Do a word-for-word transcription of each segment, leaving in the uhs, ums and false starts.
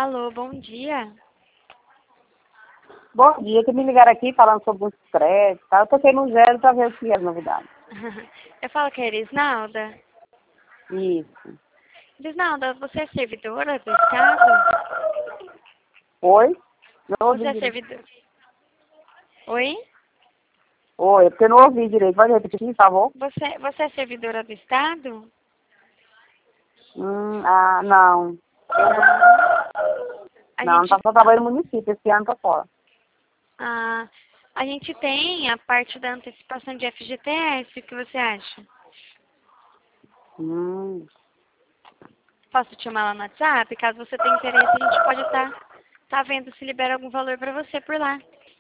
Alô, bom dia. Bom dia, que me ligaram aqui falando sobre os créditos, tá? Eu toquei no zero para ver o que é novidade. Eu falo que é Erisnalda. Isso. Erisnalda, você é servidora do Estado? Oi? Não Você ouvi é direito. servidora... Oi? Oi, é porque eu não ouvi direito. Pode repetir, por favor? Você, você é servidora do Estado? Hum, ah, não. A Não, não gente, tá só trabalhando no município, esse ano tô fora. a, a gente tem a parte da antecipação de F G T S, o que você acha? Hum. Posso te chamar lá no WhatsApp? Caso você tenha interesse, a gente pode estar tá, tá vendo se libera algum valor para você por lá.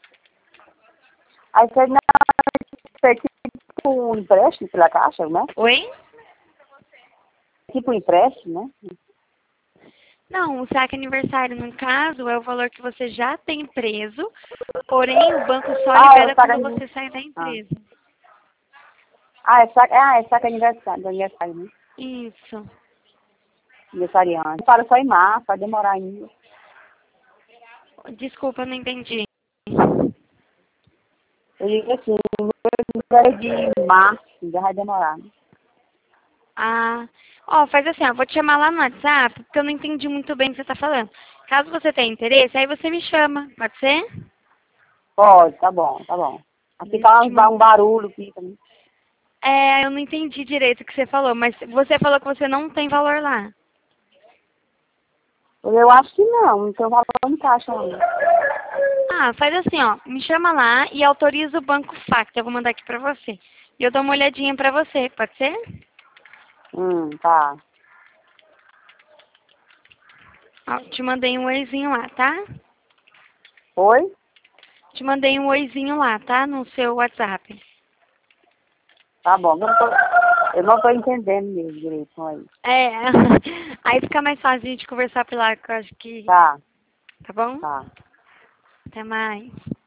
Aí você não é tipo um empréstimo pela Caixa, né? Oi? Tipo um empréstimo, né? Não, o saque aniversário, no caso, é o valor que você já tem preso, porém o banco só Ah, é o libera saque quando você aniversário. sai da Ah, empresa. ah, é saque, ah, é saque aniversário, do aniversário, né? Isso. Aniversariante. Para só em março, vai demorar ainda. Desculpa, eu não entendi. Eu digo assim, no de março, já vai demorar, né? Ah, ó, faz assim, ó, vou te chamar lá no WhatsApp, porque eu não entendi muito bem o que você tá falando. Caso você tenha interesse, aí você me chama, pode ser? Pode, tá bom, tá bom. Aqui Deixa eu tá te um, tá um mandar. barulho aqui também. É, eu não entendi direito o que você falou, mas você falou que você não tem valor lá. Eu acho que não, não tem valor em caixa não. Ah, faz assim, ó, me chama lá e autoriza o banco Facto, eu vou mandar aqui pra você. E eu dou uma olhadinha pra você, pode ser? Hum, tá. Ó, te mandei um oizinho lá, tá? Oi? Te mandei um oizinho lá, tá? No seu WhatsApp. Tá bom. Eu não tô, eu não tô entendendo mesmo direito aí. É, aí fica mais fácil a gente conversar por lá, que eu acho que... Tá, Tá bom? tá. Até mais.